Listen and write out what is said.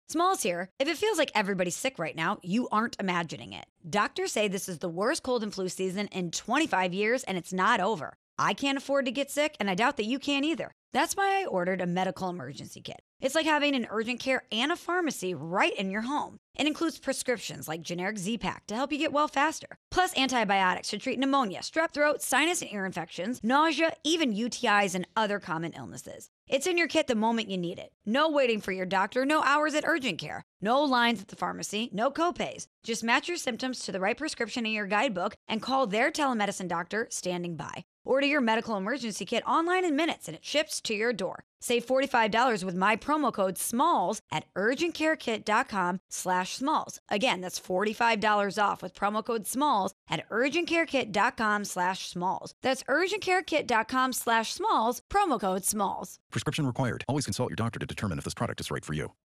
Smalls here. If it feels like everybody's sick right now, you aren't imagining it. Doctors say this is the worst cold and flu season in 25 years, and it's not over. I can't afford to get sick, and I doubt that you can either. That's why I ordered a medical emergency kit. It's like having an urgent care and a pharmacy right in your home. It includes prescriptions like generic Z-Pak to help you get well faster, plus antibiotics to treat pneumonia, strep throat, sinus and ear infections, nausea, even UTIs and other common illnesses. It's in your kit the moment you need it. No waiting for your doctor, no hours at urgent care, no lines at the pharmacy, no copays. Just match your symptoms to the right prescription in your guidebook and call their telemedicine doctor standing by. Order your medical emergency kit online in minutes and it ships to your door. Save $45 with my promo code SMALLS at urgentcarekit.com/smalls. Again, that's $45 off with promo code SMALLS at urgentcarekit.com/smalls. That's urgentcarekit.com/smalls, promo code SMALLS. Prescription required. Always consult your doctor to determine if this product is right for you.